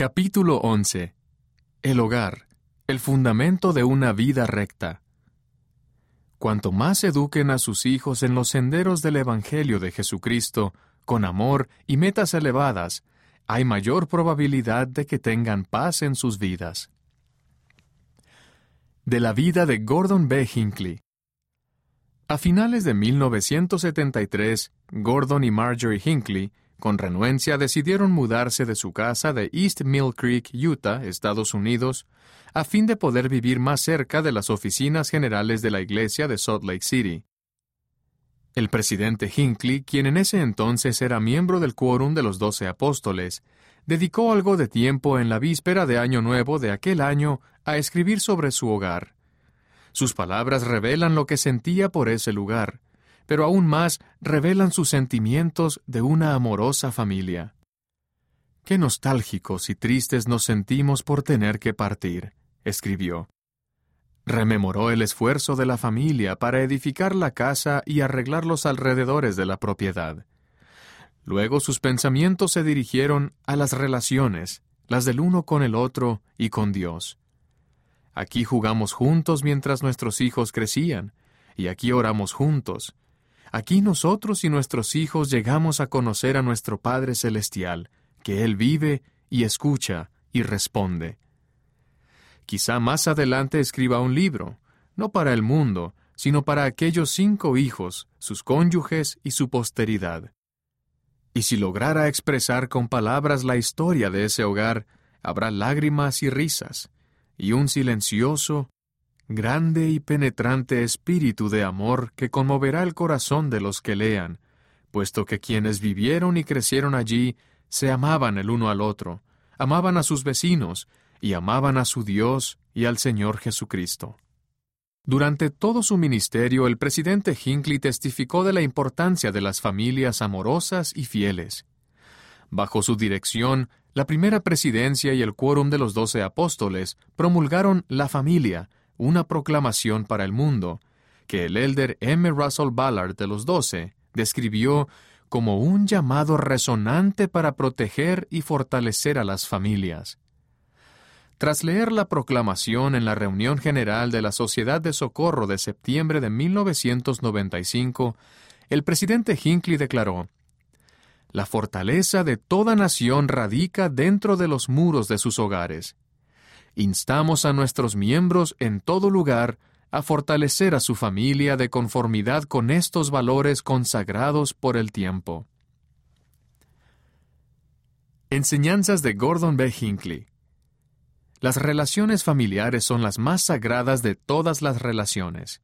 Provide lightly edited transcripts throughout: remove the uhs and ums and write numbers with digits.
Capítulo 11. El hogar, el fundamento de una vida recta. Cuanto más eduquen a sus hijos en los senderos del Evangelio de Jesucristo, con amor y metas elevadas, hay mayor probabilidad de que tengan paz en sus vidas. De la vida de Gordon B. Hinckley. A finales de 1973, Gordon y Marjorie Hinckley, con renuencia, decidieron mudarse de su casa de East Mill Creek, Utah, Estados Unidos, a fin de poder vivir más cerca de las oficinas generales de la iglesia de Salt Lake City. El presidente Hinckley, quien en ese entonces era miembro del Quórum de los 12 Apóstoles, dedicó algo de tiempo en la víspera de Año Nuevo de aquel año a escribir sobre su hogar. Sus palabras revelan lo que sentía por ese lugar, pero aún más revelan sus sentimientos de una amorosa familia. «Qué nostálgicos y tristes nos sentimos por tener que partir», escribió. Rememoró el esfuerzo de la familia para edificar la casa y arreglar los alrededores de la propiedad. Luego sus pensamientos se dirigieron a las relaciones, las del uno con el otro y con Dios. Aquí jugamos juntos mientras nuestros hijos crecían, y aquí oramos juntos. Aquí nosotros y nuestros hijos llegamos a conocer a nuestro Padre Celestial, que Él vive y escucha y responde. Quizá más adelante escriba un libro, no para el mundo, sino para aquellos 5 hijos, sus cónyuges y su posteridad. Y si lograra expresar con palabras la historia de ese hogar, habrá lágrimas y risas, y un silencioso, grande y penetrante espíritu de amor que conmoverá el corazón de los que lean, puesto que quienes vivieron y crecieron allí se amaban el uno al otro, amaban a sus vecinos y amaban a su Dios y al Señor Jesucristo. Durante todo su ministerio, el presidente Hinckley testificó de la importancia de las familias amorosas y fieles. Bajo su dirección, la primera presidencia y el Quórum de los 12 Apóstoles promulgaron La Familia, una proclamación para el mundo, que el elder M. Russell Ballard de los 12 describió como un llamado resonante para proteger y fortalecer a las familias. Tras leer la proclamación en la reunión general de la Sociedad de Socorro de septiembre de 1995, el presidente Hinckley declaró: «La fortaleza de toda nación radica dentro de los muros de sus hogares. Instamos a nuestros miembros en todo lugar a fortalecer a su familia de conformidad con estos valores consagrados por el tiempo». Enseñanzas de Gordon B. Hinckley. Las relaciones familiares son las más sagradas de todas las relaciones.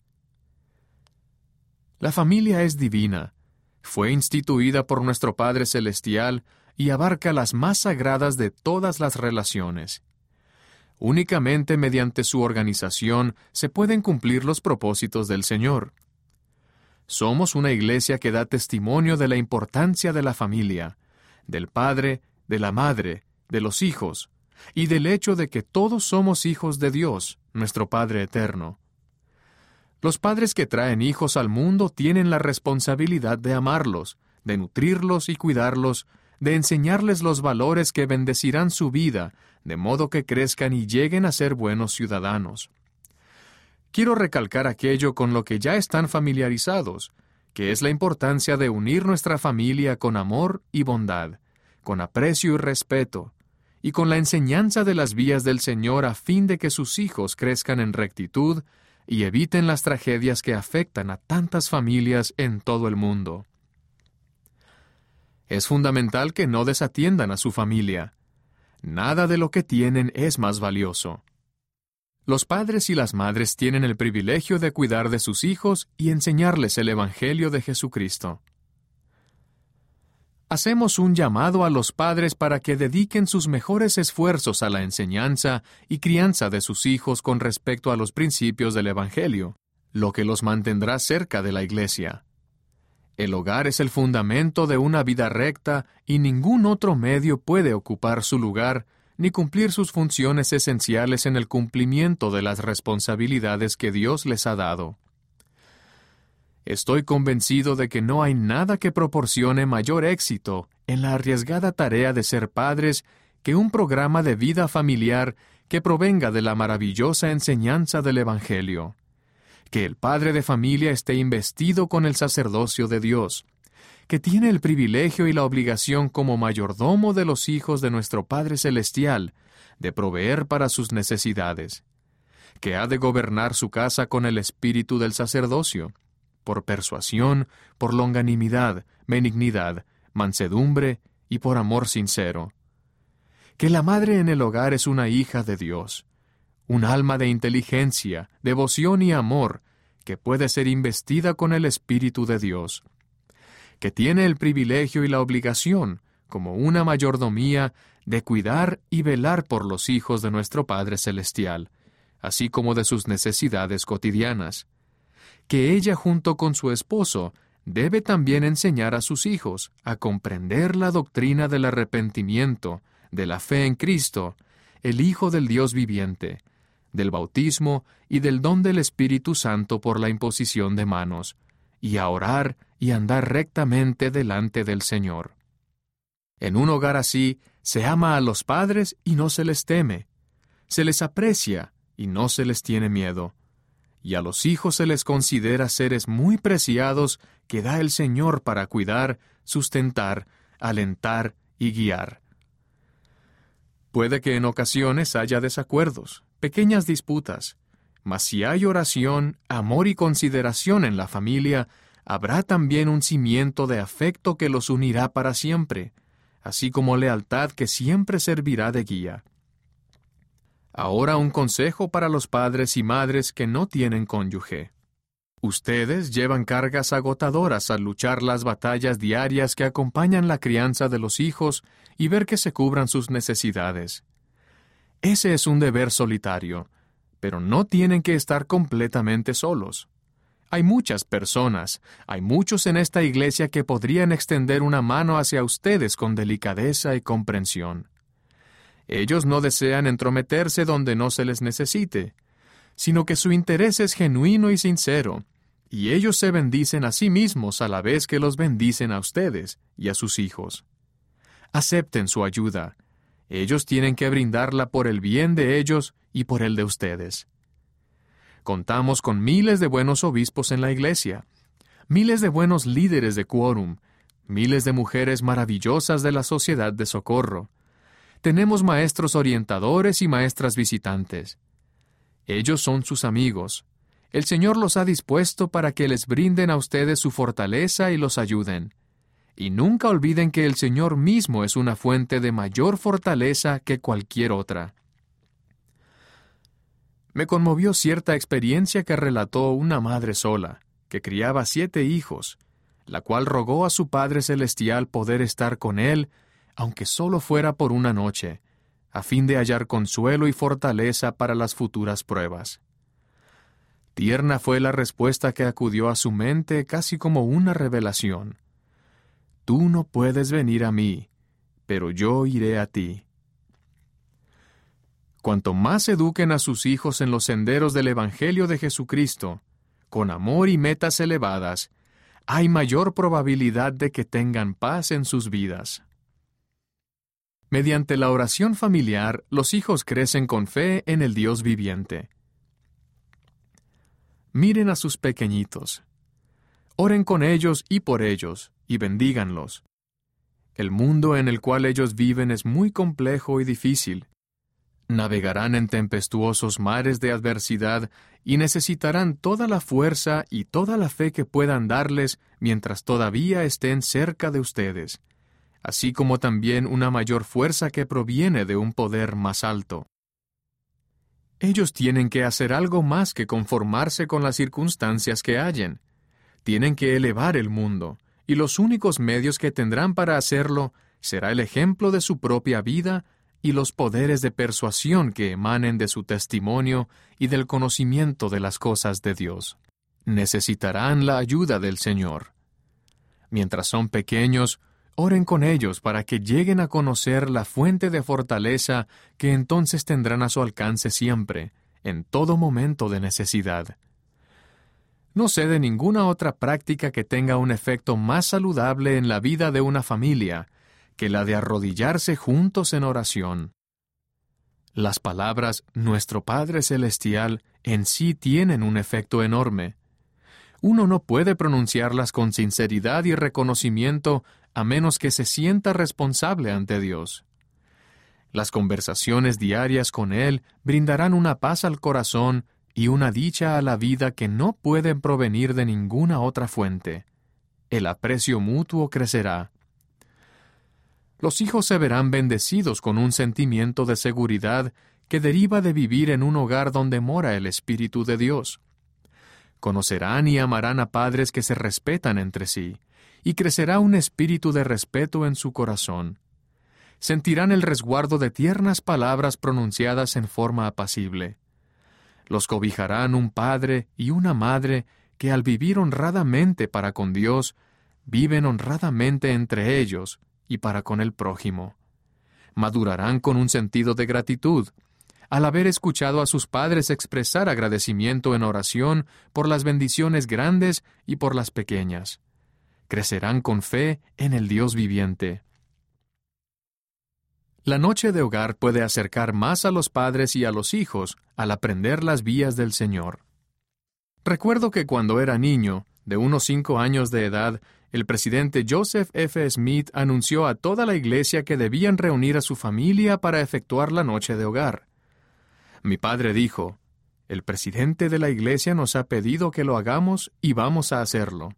La familia es divina. Fue instituida por nuestro Padre Celestial y abarca las más sagradas de todas las relaciones. Únicamente mediante su organización se pueden cumplir los propósitos del Señor. Somos una iglesia que da testimonio de la importancia de la familia, del padre, de la madre, de los hijos, y del hecho de que todos somos hijos de Dios, nuestro Padre eterno. Los padres que traen hijos al mundo tienen la responsabilidad de amarlos, de nutrirlos y cuidarlos, de enseñarles los valores que bendecirán su vida, de modo que crezcan y lleguen a ser buenos ciudadanos. Quiero recalcar aquello con lo que ya están familiarizados, que es la importancia de unir nuestra familia con amor y bondad, con aprecio y respeto, y con la enseñanza de las vías del Señor a fin de que sus hijos crezcan en rectitud y eviten las tragedias que afectan a tantas familias en todo el mundo. Es fundamental que no desatiendan a su familia. Nada de lo que tienen es más valioso. Los padres y las madres tienen el privilegio de cuidar de sus hijos y enseñarles el Evangelio de Jesucristo. Hacemos un llamado a los padres para que dediquen sus mejores esfuerzos a la enseñanza y crianza de sus hijos con respecto a los principios del Evangelio, lo que los mantendrá cerca de la iglesia. El hogar es el fundamento de una vida recta y ningún otro medio puede ocupar su lugar ni cumplir sus funciones esenciales en el cumplimiento de las responsabilidades que Dios les ha dado. Estoy convencido de que no hay nada que proporcione mayor éxito en la arriesgada tarea de ser padres que un programa de vida familiar que provenga de la maravillosa enseñanza del Evangelio. Que el padre de familia esté investido con el sacerdocio de Dios, que tiene el privilegio y la obligación como mayordomo de los hijos de nuestro Padre Celestial de proveer para sus necesidades, que ha de gobernar su casa con el espíritu del sacerdocio, por persuasión, por longanimidad, benignidad, mansedumbre y por amor sincero. Que la madre en el hogar es una hija de Dios, un alma de inteligencia, devoción y amor, que puede ser investida con el Espíritu de Dios, que tiene el privilegio y la obligación, como una mayordomía, de cuidar y velar por los hijos de nuestro Padre Celestial, así como de sus necesidades cotidianas. Que ella junto con su esposo debe también enseñar a sus hijos a comprender la doctrina del arrepentimiento, de la fe en Cristo, el Hijo del Dios viviente, del bautismo y del don del Espíritu Santo por la imposición de manos, y a orar y andar rectamente delante del Señor. En un hogar así, se ama a los padres y no se les teme, se les aprecia y no se les tiene miedo, y a los hijos se les considera seres muy preciados que da el Señor para cuidar, sustentar, alentar y guiar. Puede que en ocasiones haya desacuerdos, pequeñas disputas, mas si hay oración, amor y consideración en la familia, habrá también un cimiento de afecto que los unirá para siempre, así como lealtad que siempre servirá de guía. Ahora un consejo para los padres y madres que no tienen cónyuge. Ustedes llevan cargas agotadoras al luchar las batallas diarias que acompañan la crianza de los hijos y ver que se cubran sus necesidades. Ese es un deber solitario, pero no tienen que estar completamente solos. Hay muchas personas, hay muchos en esta iglesia que podrían extender una mano hacia ustedes con delicadeza y comprensión. Ellos no desean entrometerse donde no se les necesite, sino que su interés es genuino y sincero, y ellos se bendicen a sí mismos a la vez que los bendicen a ustedes y a sus hijos. Acepten su ayuda. Ellos tienen que brindarla por el bien de ellos y por el de ustedes. Contamos con miles de buenos obispos en la iglesia, miles de buenos líderes de quórum, miles de mujeres maravillosas de la sociedad de socorro. Tenemos maestros orientadores y maestras visitantes. Ellos son sus amigos. El Señor los ha dispuesto para que les brinden a ustedes su fortaleza y los ayuden. Y nunca olviden que el Señor mismo es una fuente de mayor fortaleza que cualquier otra. Me conmovió cierta experiencia que relató una madre sola, que criaba 7 hijos, la cual rogó a su Padre Celestial poder estar con él, aunque solo fuera por una noche, a fin de hallar consuelo y fortaleza para las futuras pruebas. Tierna fue la respuesta que acudió a su mente casi como una revelación. Tú no puedes venir a mí, pero yo iré a ti. Cuanto más eduquen a sus hijos en los senderos del Evangelio de Jesucristo, con amor y metas elevadas, hay mayor probabilidad de que tengan paz en sus vidas. Mediante la oración familiar, los hijos crecen con fe en el Dios viviente. Miren a sus pequeñitos. Oren con ellos y por ellos, y bendíganlos. El mundo en el cual ellos viven es muy complejo y difícil. Navegarán en tempestuosos mares de adversidad y necesitarán toda la fuerza y toda la fe que puedan darles mientras todavía estén cerca de ustedes, así como también una mayor fuerza que proviene de un poder más alto. Ellos tienen que hacer algo más que conformarse con las circunstancias que hallen. Tienen que elevar el mundo, y los únicos medios que tendrán para hacerlo será el ejemplo de su propia vida y los poderes de persuasión que emanen de su testimonio y del conocimiento de las cosas de Dios. Necesitarán la ayuda del Señor. Mientras son pequeños, oren con ellos para que lleguen a conocer la fuente de fortaleza que entonces tendrán a su alcance siempre, en todo momento de necesidad. No sé de ninguna otra práctica que tenga un efecto más saludable en la vida de una familia que la de arrodillarse juntos en oración. Las palabras «Nuestro Padre Celestial» en sí tienen un efecto enorme. Uno no puede pronunciarlas con sinceridad y reconocimiento a menos que se sienta responsable ante Dios. Las conversaciones diarias con Él brindarán una paz al corazón y una dicha a la vida que no pueden provenir de ninguna otra fuente. El aprecio mutuo crecerá. Los hijos se verán bendecidos con un sentimiento de seguridad que deriva de vivir en un hogar donde mora el Espíritu de Dios. Conocerán y amarán a padres que se respetan entre sí, y crecerá un espíritu de respeto en su corazón. Sentirán el resguardo de tiernas palabras pronunciadas en forma apacible. Los cobijarán un padre y una madre que al vivir honradamente para con Dios, viven honradamente entre ellos y para con el prójimo. Madurarán con un sentido de gratitud, al haber escuchado a sus padres expresar agradecimiento en oración por las bendiciones grandes y por las pequeñas. Crecerán con fe en el Dios viviente. La noche de hogar puede acercar más a los padres y a los hijos al aprender las vías del Señor. Recuerdo que cuando era niño, de unos 5 años de edad, el presidente Joseph F. Smith anunció a toda la iglesia que debían reunir a su familia para efectuar la noche de hogar. Mi padre dijo, «El presidente de la iglesia nos ha pedido que lo hagamos y vamos a hacerlo».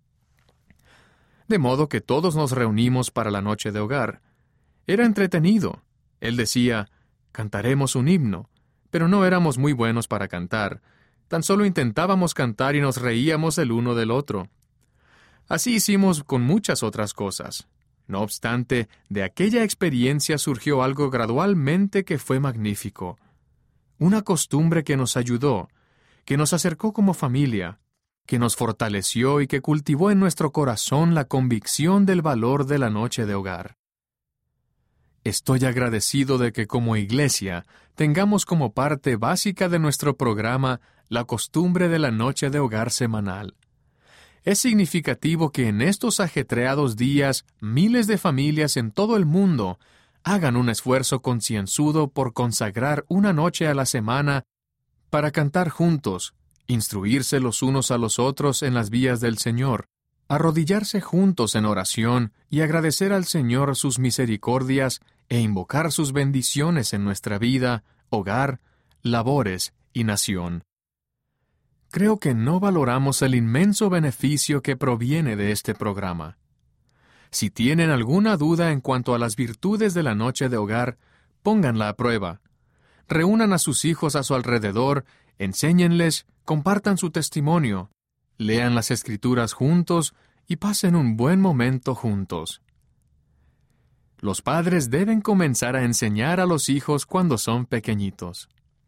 De modo que todos nos reunimos para la noche de hogar. Era entretenido. Él decía, «Cantaremos un himno», pero no éramos muy buenos para cantar. Tan solo intentábamos cantar y nos reíamos el uno del otro. Así hicimos con muchas otras cosas. No obstante, de aquella experiencia surgió algo gradualmente que fue magnífico. Una costumbre que nos ayudó, que nos acercó como familia, que nos fortaleció y que cultivó en nuestro corazón la convicción del valor de la noche de hogar. Estoy agradecido de que como iglesia tengamos como parte básica de nuestro programa la costumbre de la noche de hogar semanal. Es significativo que en estos ajetreados días miles de familias en todo el mundo hagan un esfuerzo concienzudo por consagrar una noche a la semana para cantar juntos, instruirse los unos a los otros en las vías del Señor, arrodillarse juntos en oración y agradecer al Señor sus misericordias e invocar sus bendiciones en nuestra vida, hogar, labores y nación. Creo que no valoramos el inmenso beneficio que proviene de este programa. Si tienen alguna duda en cuanto a las virtudes de la noche de hogar, pónganla a prueba. Reúnan a sus hijos a su alrededor, enséñenles, compartan su testimonio, lean las Escrituras juntos y pasen un buen momento juntos. Los padres deben comenzar a enseñar a los hijos cuando son pequeñitos.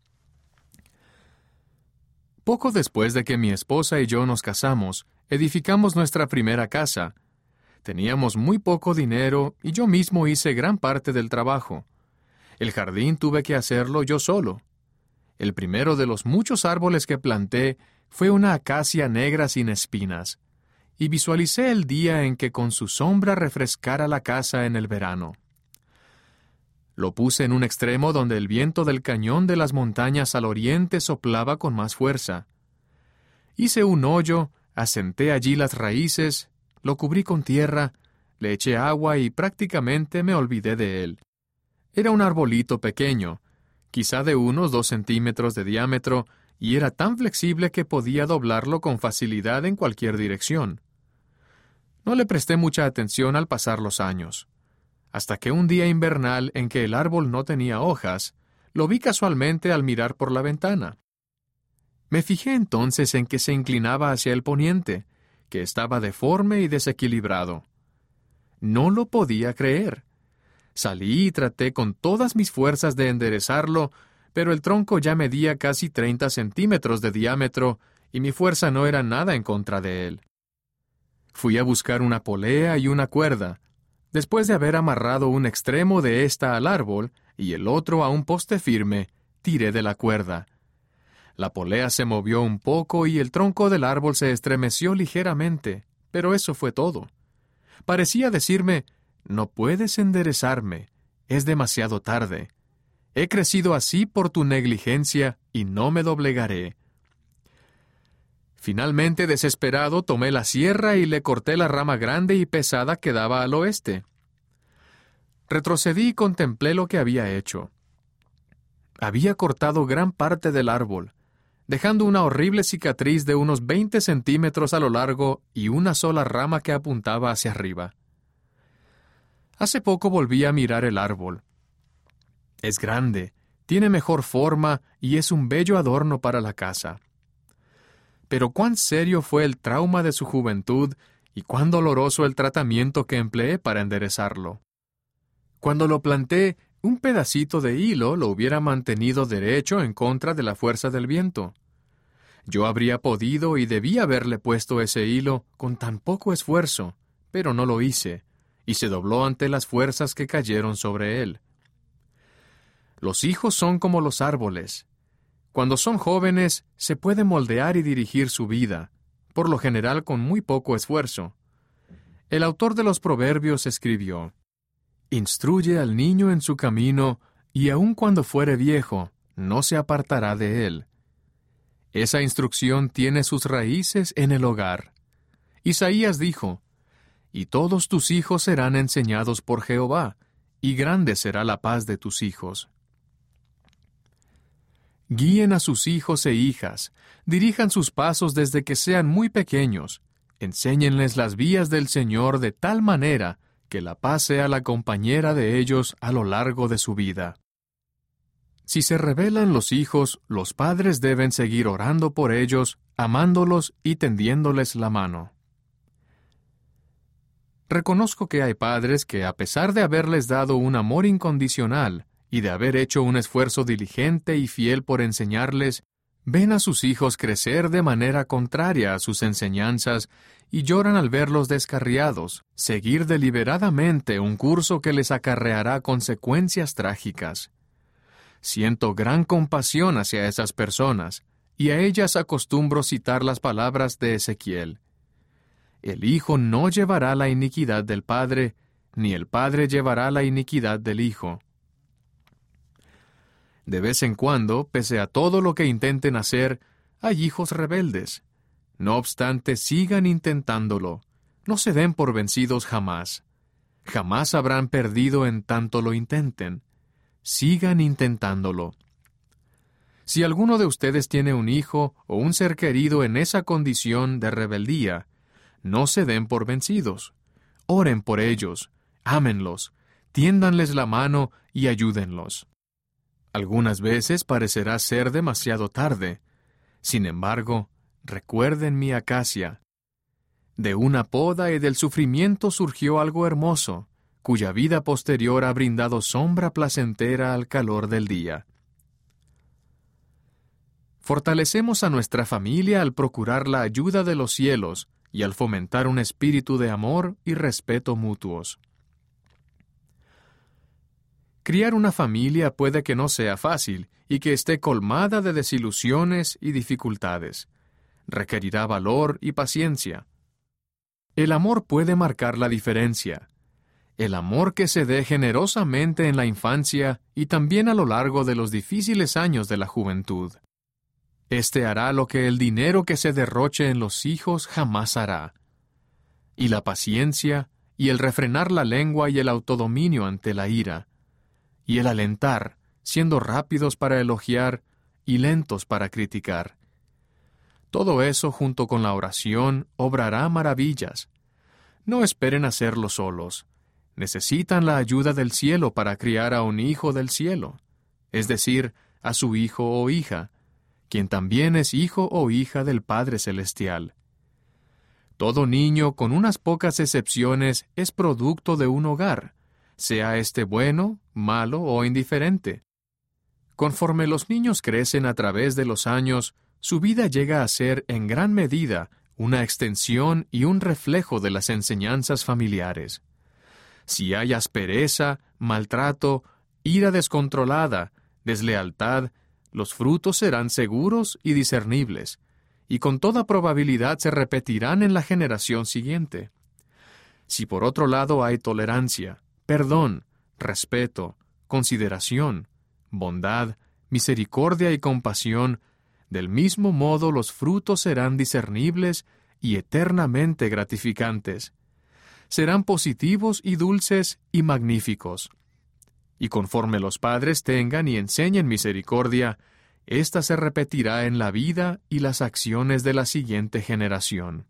Poco después de que mi esposa y yo nos casamos, edificamos nuestra primera casa. Teníamos muy poco dinero y yo mismo hice gran parte del trabajo. El jardín tuve que hacerlo yo solo. El primero de los muchos árboles que planté fue una acacia negra sin espinas, y visualicé el día en que con su sombra refrescara la casa en el verano. Lo puse en un extremo donde el viento del cañón de las montañas al oriente soplaba con más fuerza. Hice un hoyo, asenté allí las raíces, lo cubrí con tierra, le eché agua y prácticamente me olvidé de él. Era un arbolito pequeño, quizá de unos 2 centímetros de diámetro, y era tan flexible que podía doblarlo con facilidad en cualquier dirección. No le presté mucha atención al pasar los años, hasta que un día invernal en que el árbol no tenía hojas, lo vi casualmente al mirar por la ventana. Me fijé entonces en que se inclinaba hacia el poniente, que estaba deforme y desequilibrado. No lo podía creer. Salí y traté con todas mis fuerzas de enderezarlo, pero el tronco ya medía casi 30 centímetros de diámetro y mi fuerza no era nada en contra de él. Fui a buscar una polea y una cuerda. Después de haber amarrado un extremo de ésta al árbol y el otro a un poste firme, tiré de la cuerda. La polea se movió un poco y el tronco del árbol se estremeció ligeramente, pero eso fue todo. Parecía decirme, no puedes enderezarme, es demasiado tarde. He crecido así por tu negligencia y no me doblegaré. Finalmente, desesperado, tomé la sierra y le corté la rama grande y pesada que daba al oeste. Retrocedí y contemplé lo que había hecho. Había cortado gran parte del árbol, dejando una horrible cicatriz de unos 20 centímetros a lo largo y una sola rama que apuntaba hacia arriba. Hace poco volví a mirar el árbol. Es grande, tiene mejor forma y es un bello adorno para la casa. Pero cuán serio fue el trauma de su juventud y cuán doloroso el tratamiento que empleé para enderezarlo. Cuando lo planté, un pedacito de hilo lo hubiera mantenido derecho en contra de la fuerza del viento. Yo habría podido y debía haberle puesto ese hilo con tan poco esfuerzo, pero no lo hice, y se dobló ante las fuerzas que cayeron sobre él. Los hijos son como los árboles. Cuando son jóvenes, se puede moldear y dirigir su vida, por lo general con muy poco esfuerzo. El autor de los Proverbios escribió: «Instruye al niño en su camino, y aun cuando fuere viejo, no se apartará de él». Esa instrucción tiene sus raíces en el hogar. Isaías dijo: «Y todos tus hijos serán enseñados por Jehová, y grande será la paz de tus hijos». Guíen a sus hijos e hijas, dirijan sus pasos desde que sean muy pequeños, enséñenles las vías del Señor de tal manera que la paz sea la compañera de ellos a lo largo de su vida. Si se rebelan los hijos, los padres deben seguir orando por ellos, amándolos y tendiéndoles la mano. Reconozco que hay padres que, a pesar de haberles dado un amor incondicional y de haber hecho un esfuerzo diligente y fiel por enseñarles, ven a sus hijos crecer de manera contraria a sus enseñanzas y lloran al verlos descarriados, seguir deliberadamente un curso que les acarreará consecuencias trágicas. Siento gran compasión hacia esas personas, y a ellas acostumbro citar las palabras de Ezequiel: «El hijo no llevará la iniquidad del padre, ni el padre llevará la iniquidad del hijo». De vez en cuando, pese a todo lo que intenten hacer, hay hijos rebeldes. No obstante, sigan intentándolo. No se den por vencidos jamás. Jamás habrán perdido en tanto lo intenten. Sigan intentándolo. Si alguno de ustedes tiene un hijo o un ser querido en esa condición de rebeldía, no se den por vencidos. Oren por ellos, ámenlos, tiéndanles la mano y ayúdenlos. Algunas veces parecerá ser demasiado tarde. Sin embargo, recuerden mi acacia. De una poda y del sufrimiento surgió algo hermoso, cuya vida posterior ha brindado sombra placentera al calor del día. Fortalecemos a nuestra familia al procurar la ayuda de los cielos y al fomentar un espíritu de amor y respeto mutuos. Criar una familia puede que no sea fácil y que esté colmada de desilusiones y dificultades. Requerirá valor y paciencia. El amor puede marcar la diferencia. El amor que se dé generosamente en la infancia y también a lo largo de los difíciles años de la juventud. Este hará lo que el dinero que se derroche en los hijos jamás hará. Y la paciencia, y el refrenar la lengua y el autodominio ante la ira, y el alentar, siendo rápidos para elogiar y lentos para criticar. Todo eso, junto con la oración, obrará maravillas. No esperen hacerlo solos. Necesitan la ayuda del cielo para criar a un hijo del cielo, es decir, a su hijo o hija, quien también es hijo o hija del Padre Celestial. Todo niño, con unas pocas excepciones, es producto de un hogar, sea éste bueno, malo o indiferente. Conforme los niños crecen a través de los años, su vida llega a ser, en gran medida, una extensión y un reflejo de las enseñanzas familiares. Si hay aspereza, maltrato, ira descontrolada, deslealtad, los frutos serán seguros y discernibles, y con toda probabilidad se repetirán en la generación siguiente. Si por otro lado hay tolerancia, perdón, respeto, consideración, bondad, misericordia y compasión, del mismo modo los frutos serán discernibles y eternamente gratificantes. Serán positivos y dulces y magníficos. Y conforme los padres tengan y enseñen misericordia, ésta se repetirá en la vida y las acciones de la siguiente generación.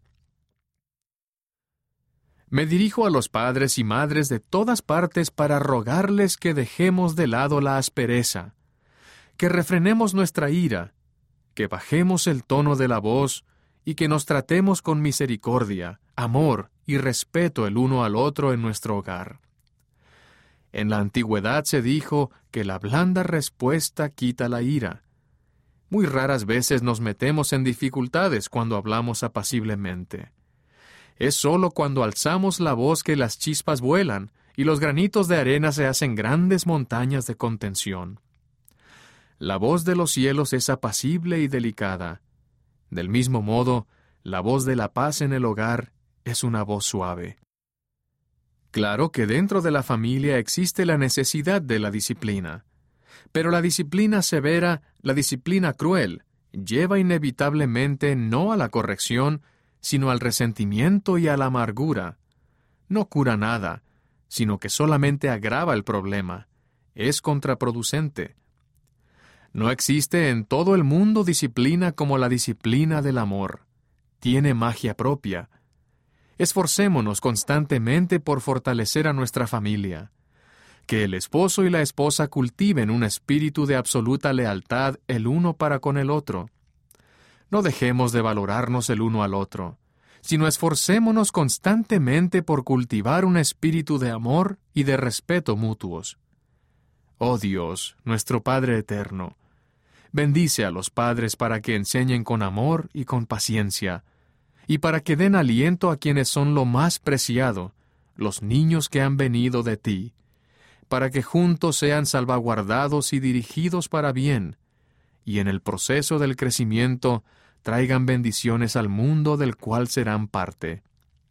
Me dirijo a los padres y madres de todas partes para rogarles que dejemos de lado la aspereza, que refrenemos nuestra ira, que bajemos el tono de la voz y que nos tratemos con misericordia, amor y respeto el uno al otro en nuestro hogar. En la antigüedad se dijo que la blanda respuesta quita la ira. Muy raras veces nos metemos en dificultades cuando hablamos apaciblemente. Es sólo cuando alzamos la voz que las chispas vuelan y los granitos de arena se hacen grandes montañas de contención. La voz de los cielos es apacible y delicada. Del mismo modo, la voz de la paz en el hogar es una voz suave. Claro que dentro de la familia existe la necesidad de la disciplina, pero la disciplina severa, la disciplina cruel, lleva inevitablemente no a la corrección, sino al resentimiento y a la amargura. No cura nada, sino que solamente agrava el problema. Es contraproducente. No existe en todo el mundo disciplina como la disciplina del amor. Tiene magia propia. Esforcémonos constantemente por fortalecer a nuestra familia. Que el esposo y la esposa cultiven un espíritu de absoluta lealtad el uno para con el otro. No dejemos de valorarnos el uno al otro, sino esforcémonos constantemente por cultivar un espíritu de amor y de respeto mutuos. Oh Dios, nuestro Padre eterno, bendice a los padres para que enseñen con amor y con paciencia, y para que den aliento a quienes son lo más preciado, los niños que han venido de ti, para que juntos sean salvaguardados y dirigidos para bien, y en el proceso del crecimiento traigan bendiciones al mundo del cual serán parte.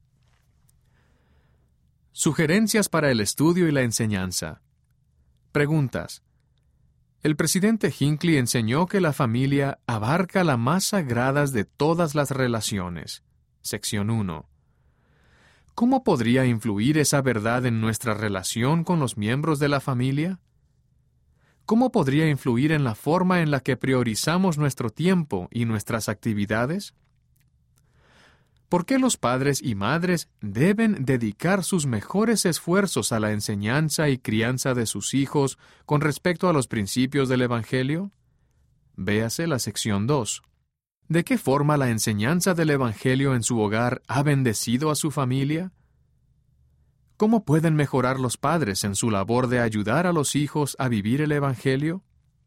Sugerencias para el estudio y la enseñanza. Preguntas. El presidente Hinckley enseñó que la familia abarca la más sagrada de todas las relaciones. Sección 1. ¿Cómo podría influir esa verdad en nuestra relación con los miembros de la familia? ¿Cómo podría influir en la forma en la que priorizamos nuestro tiempo y nuestras actividades? ¿Por qué los padres y madres deben dedicar sus mejores esfuerzos a la enseñanza y crianza de sus hijos con respecto a los principios del Evangelio? Véase la sección 2. ¿De qué forma la enseñanza del Evangelio en su hogar ha bendecido a su familia? ¿Cómo pueden mejorar los padres en su labor de ayudar a los hijos a vivir el Evangelio?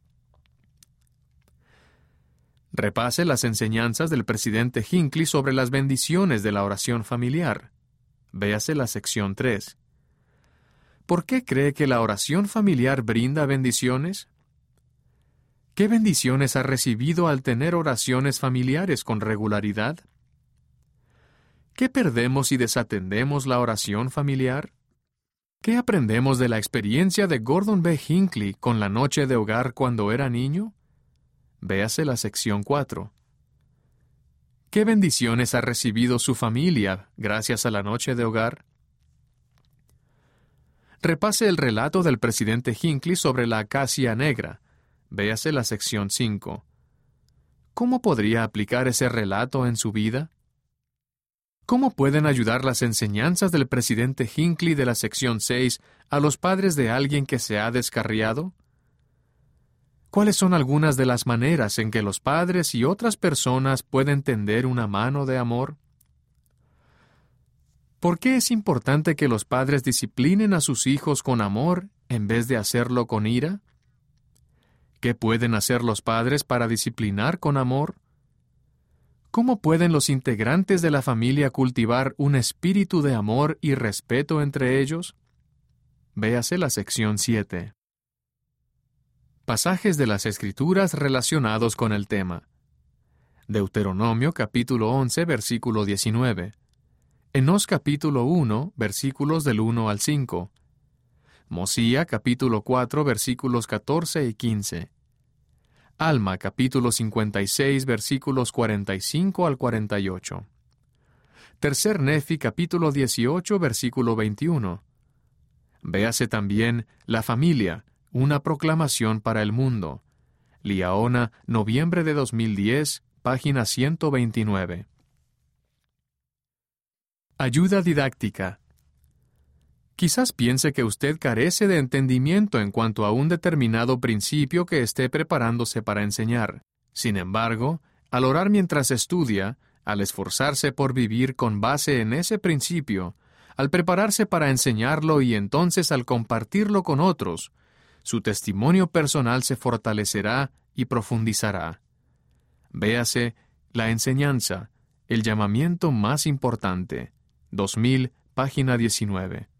Repase las enseñanzas del presidente Hinckley sobre las bendiciones de la oración familiar. Véase la sección 3. ¿Por qué cree que la oración familiar brinda bendiciones? ¿Qué bendiciones ha recibido al tener oraciones familiares con regularidad? ¿Qué perdemos si desatendemos la oración familiar? ¿Qué aprendemos de la experiencia de Gordon B. Hinckley con la noche de hogar cuando era niño? Véase la sección 4. ¿Qué bendiciones ha recibido su familia gracias a la noche de hogar? Repase el relato del presidente Hinckley sobre la acacia negra. Véase la sección 5. ¿Cómo podría aplicar ese relato en su vida? ¿Cómo pueden ayudar las enseñanzas del presidente Hinckley de la sección 6 a los padres de alguien que se ha descarriado? ¿Cuáles son algunas de las maneras en que los padres y otras personas pueden tender una mano de amor? ¿Por qué es importante que los padres disciplinen a sus hijos con amor en vez de hacerlo con ira? ¿Qué pueden hacer los padres para disciplinar con amor? ¿Cómo pueden los integrantes de la familia cultivar un espíritu de amor y respeto entre ellos? Véase la sección 7. Pasajes de las Escrituras relacionados con el tema. Deuteronomio capítulo 11, versículo 19. Enos capítulo 1, versículos del 1 al 5. Mosía capítulo 4, versículos 14 y 15. Alma capítulo 56, versículos 45 al 48. Tercer Nefi capítulo 18, versículo 21. Véase también La familia, una proclamación para el mundo. Liaona, noviembre de 2010, página 129. Ayuda didáctica. Quizás piense que usted carece de entendimiento en cuanto a un determinado principio que esté preparándose para enseñar. Sin embargo, al orar mientras estudia, al esforzarse por vivir con base en ese principio, al prepararse para enseñarlo y entonces al compartirlo con otros, su testimonio personal se fortalecerá y profundizará. Véase La enseñanza, el llamamiento más importante. 2000, página 19.